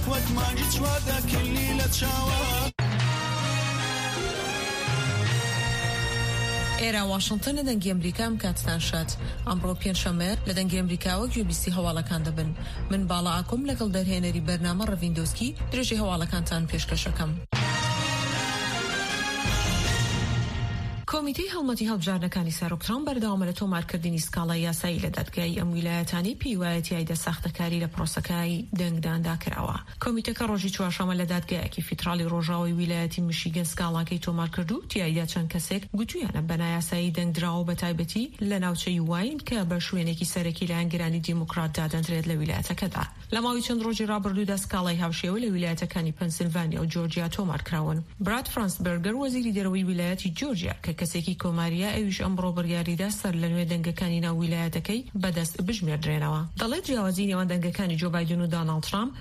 وەک مانگی چواردا کلی لە چاوە. ئێرە واشنگتن لە دەنگی ئەمریکام کاتتان شات. ئەمڕۆ پێنجشەمە لە دەنگی ئەمریکاوە گوێبیستی هەواڵەکان دەبن. من باڵا ئاکۆم لەگەڵ دەرهێنەری بەرنامە ڕەڤیندۆسکی درێژی هەواڵەکانتان پێشکەشەکەم. کۆمیتەی هەڵمەتی هەڵبژاردنەکانی سەرۆک ترامپ بەردەوامە لە تۆمارکردنی سکاڵای یاسایی لە دادگای ئەم ویلایەتانی پێیوایەتیایدا ساختەکاری لە پرۆسەکانی دەنگداندا کراوە. کۆمیتەکە ڕۆژی چوارشەمە لە دادگایەکی فیدرالی ڕۆژاوای ویلایەتی میشیگن سکاڵاکەی تۆمار کرد و تیایدا چەند کەسێک گوتویانە بەنایاسایی دەنگدراوە بە تایبەتی لە ناوچەی واین کە بە شوێنێکی سەرەکی لە ئەنگرانی دیموکرات دادەنرێت لە ویلایەتەکەدا. لە ماوەی چەند ڕۆژی ڕابردوودا سکاڵای هاوشێوە لە ویلایەتەکانی پەنسیلڤانیا و جۆرجیا تۆمار کراون. براد فرانسبرگر وەزیری دەرەوەی ویلایەتی جۆرجیا کە کەسێکی کۆماری ئەویش ئەمڕۆ بڕیاریدا سەر لە نوێ دەنگەکانی ناو ویلایەتەکەی بەدەست بژمێردرێنەوە. دەڵێت جیاوازی نێوان دەنگەکانی جو بایدن و دۆناڵد ترامپ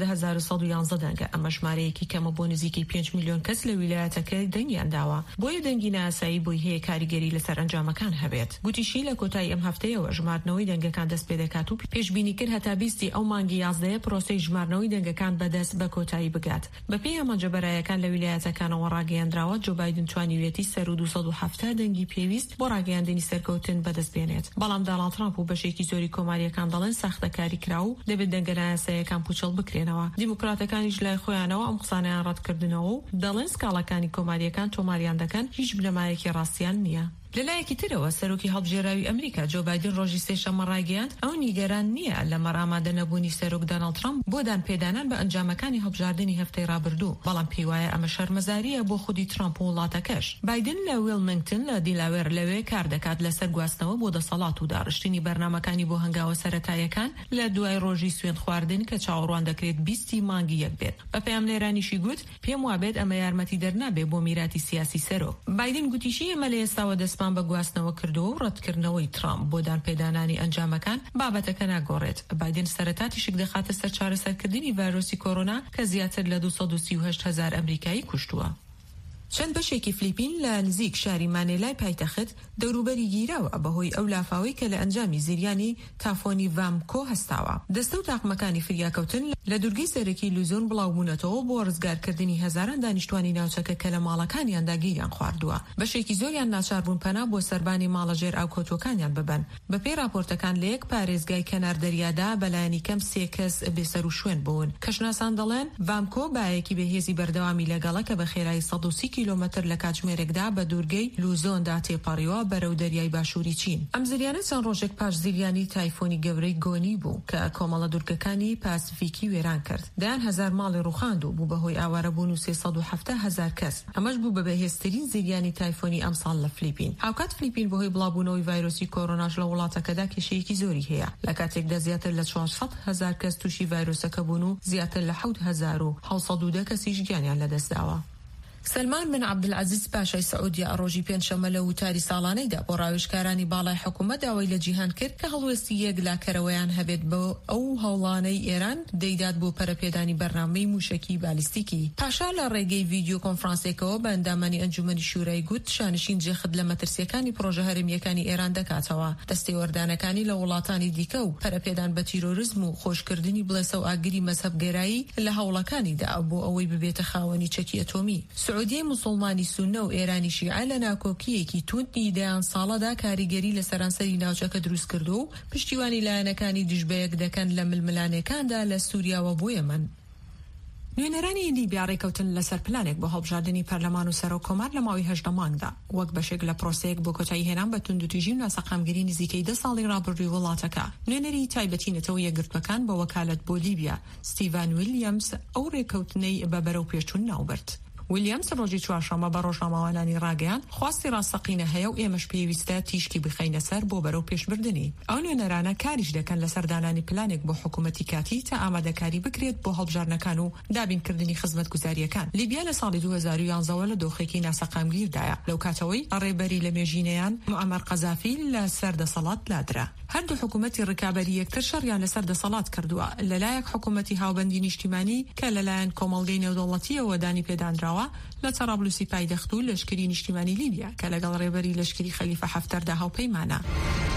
14111 دەنگە، ئەمە ژمارەیەکی کەمە بۆ نزیکەی 5 میلیۆن کەس لە ویلایەتەکەی دەنگیان داوە. بۆیە دەنگی نایاسایی بۆی هەیە کاریگەری لەسەر ئەنجامەکان هەبێت. گوتیشی لە کۆتایی ئەم هەفتەیەوە ژمارنەوەی دەنگەکان دەست پێ دەکات و پێشبینی کرد هەتا 20 ئەو مانگی 11 پرۆسەی ژمارنەوەی دەنگەکان بەدەست بە کۆتایی بگات. بەپێی ئەمەجە بەرایەکان لە ویلایەتەکانەوە ڕاگەیاندراوە جو بایدن توانیوێتی سەر و 270 دەنگی پێویست بۆ ڕاگەیاندنی سەرکەوتن بەدەست بێنێت. بەڵام دۆناڵد ترامپ و بەشێکی زۆری کۆماریەکان دەڵێن ساختەکاری کراو و دەبێت دەنگە نایاساییەکان پوچەڵ بکرێنەوە. دیموکراتەکانیش لای خۆیانەوە ئەم قسانیان ڕەتکردنەوە و دەڵێن سکاڵەکانی کۆماریەکان تۆماریان دەکەن، هیچ بنەمایەکی ڕاستیان نییە. لەلایەکی ترەوە سەرۆکی هەڵبژێراوی ئەمریکا جو بایدن ڕۆژی سێشەممە ڕایگەیاند ئەو نیگەران نییە لە مەڕامادە نەبوونی سەرۆک دۆناڵد ترامپ بۆ دانپێدانان بە ئەنجامەکانی هەڵبژاردننی هەفتەی ڕابردوو، بەڵام پێی وایە ئەمە شەرمەزاریە بۆ خودی ترامپ و وڵاتەکەش. بایدن لە ویلمنگتن لە دیلاوێر لەوێ کار دەکات لەسەر گواستنەوە بۆ دەسەڵات و داڕشتنی بەرنامەکانی بۆ هەنگاوە سەرەتاییەکان لە دوای ڕۆژی سوێند خواردن کە چاوەڕوان دەکرێت 20 مانگی یەک بێت. بە پەیام لێرانیشی گوت پێم وابێت ئەمە یارمەتی دەرنابێ بۆ میراتی سیاسی سەرۆک. بایدن گوتیشی ئەمە لە ئێستاوە دەستمان بە گواستنەوە کردو و ڕەتکردنەوەی ترامپ بۆ دانپێدانانی ئەنجامەکان بابەتەکە ناگۆڕێت. بایدن سەرەتاتیشک دەخاتە سەر چارەسەرکردنی ڤایرۆسی کۆڕۆنا کە زیاتر لە 238,000 ئەمریکایی کوشتووە. چەند بەشێکی فلیپین لە نزیک شاری مانێلای پایتەخت دەوروبەری گیراوە بەهۆی ئەو لافاوەی کە لە ئەنجامی زریانی تافۆنی ڤامکۆ هەستاوە. دەستە و تاقمەکانی فریاکەوتن لە دوورگەی سەرەکی لوزۆن بڵاوبوونەتەوە بۆ ڕزگارکردنی هەزاران دانیشتوانی ناوچەکە کە لە ماڵەکانیاندا گیریان خواردووە. بەشێکی زۆریان ناچار بوون پەنا بۆ سەربانی ماڵەژێر ئاو کۆتۆکانیان ببەن. بەپێی راپۆرتەکان لە یەک پارێزگای کەنار دەریادا بەلایەنی کەم 3 کەس بێسەر و شوێن بوون. کەشناسان دەڵێن ڤامکۆ بایەکی بەهێزی بەردەوامی لەگەڵە کە بە خێرایی 130 کیلۆمەتر لە کاتژمێرێکدا بە دوورگەی لوزۆندا تێپەڕیوە بەرەو دەریای باشووری چین. ئەم زریانە چەند ڕۆژێک پاش زریانی تایفۆنی گەورەی گۆنی بوو کە کۆمەڵە دوورگەکانی پاسیفیکی وێران کرد. دایان هەزار ماڵی ڕوخاند و بوو بەهۆی ئاوارەبوون و 370,000 کەس. ئەمەش بوو بە بەهێزترین زریانی تایفۆنی ئەمساڵ لە فلیپین. هاوکات فلیپین بەهۆی بڵاوبوونەوەی ڤایرۆسی کۆڕۆناش لە وڵاتەکەدا کێشەیەکی زۆری هەیە. لە کاتێکدا زیاتر لە 400,000 کەس تووشی ڤایرۆسەکە بوون و زیاتر لە 7,710 کەسیش گیانیان لەدەستداوە. سلمان بن عەبدولعەزیز پاشای سعودیا ڕۆژی پێنجشەممە لە وتاری ساڵانەیدا بۆ ڕاوێژکارانی باڵای حکوومەت داوای لە جیهان کرد کە هەڵوێستی یەکلاکەرەوەیان هەبێت بۆ ئەو هەوڵانەی ئێران دەیدات بۆ پەرەپێدانی بەرنامەی موشکی بالیستیکی. پاشا لە ڕێگەی ڤیدیۆ کۆنفرانسێکەوە بە ئەندامانی ئەنجومەنی شورای گوت شانشین جێخت لە مەترسیەکانی پرۆژە هەرێمیەکانی ئێران دەکاتەوە، دەستەی وەردانەکانی لە وڵاتانی دیکە و پەرەپێدان بە تیرۆریزم و خۆشکردنی بڵێسە و ئاگری مەزهەبگەرایی لە هەوڵەکانیدا بۆ ئەوەی ببێتە خاوەنی چەکی ئەتۆمی. سعودی مسلمانی سونە و ئێرانی شیعە لە ناکۆکیەکی توندی دەیان ساڵەدا کاریگەری لە سەرانسەری ناوچەکە دروست کردو و پشتیوانی لایەنەکانی دژبەیەک دەکەن لە ململانەکاندا لە سووریاوە بۆ یەمەن. نوێنەرانی لیبیا ڕێکەوتن لەسەر پلانێک بۆ هەڵبژاردننی پەرلەمان و سەرۆک کۆمار لە ماوەی 18 مانگدا وەک بەشێک لە پرۆسەیەک بۆ کۆتایی هێنان بە توندوتیژی و ناسەقامگیری نزیکەی 10 ساڵی ڕابردووی وڵاتەکە. نوێنەری تایبەتی نەتەوە یەکگرتوەکان بە وەکالەت بۆ لیبیا ستیڤان ویلیامز ئەو ڕێکەوتنەی بە بەرەو پێچوون ناوبرد. ویلیامز ڕۆژی چوارشەممە بە ڕۆژنامەوانانی ڕاگەیان خواستی ڕاستەقینە هەیە و ئێمەش پێویستە تیشکی بخەینە سەر بۆ بەرەو پێشبردننی. ئەو نوێنەرانە کاریش دەکەن لە سەردانانی پلانێک بۆ حکوومەتی کاتی تا ئامادەکاری بکرێت بۆ هەڵبژاردنەکان و دابینکردنی خزمەتگوزاریەکان. لیبیا لە ساڵی 2011 لە دۆخێکی ناسەقامگیردایە. لەو کاتەوەی ڕێبەری لە مێژینەیان موعەمەر قەزافی لە سەردەسەڵات لادرا. هەردوو حکوومەتی ڕکابەری یەکتر شەڕیان لەسەر دەسەڵات کردووە، لەلایەک حکوومەتی هاوبەندی نیشتیمانی کە لەلایەن کۆمەڵگەی نێودەوڵەتیەوە دانی پێدانراوە لە تەرابلوسی پایدەخت و لەشکری نیشتیمانی لیبیا کە لەگەڵ ڕێبەری لەشکری خەلیفە حەفتەردا هاوپەیمانە.